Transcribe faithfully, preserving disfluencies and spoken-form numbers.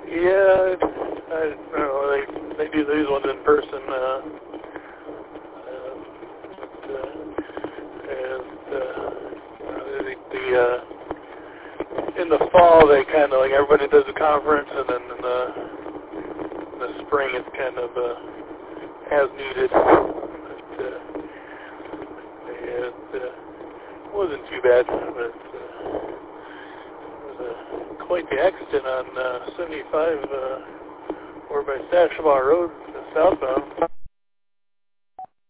Yeah, I don't know. They they do these ones in person. Uh, uh, but, uh, and uh, the, the uh, in the fall they kind of like everybody does a conference, and then in the in the spring it's kind of uh, as needed. But, uh, it uh, wasn't too bad, but. Uh, Uh, quite the accident on uh, seventy-five uh, over by Stashabaw Road, southbound.